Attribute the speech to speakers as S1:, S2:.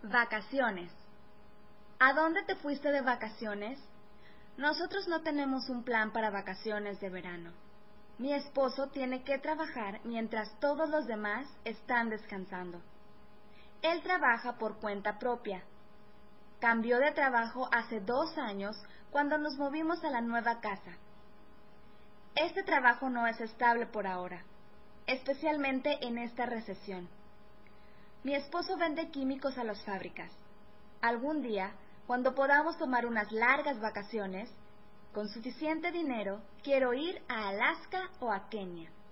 S1: Vacaciones. ¿A dónde te fuiste de vacaciones? Nosotros no tenemos un plan para vacaciones de verano. Mi esposo tiene que trabajar mientras todos los demás están descansando. Él trabaja por cuenta propia. Cambió de trabajo hace 2 años cuando nos movimos a la nueva casa. Este trabajo no es estable por ahora, especialmente en esta recesión. Mi esposo vende químicos a las fábricas. Algún día, cuando podamos tomar unas largas vacaciones, con suficiente dinero, quiero ir a Alaska o a Kenia.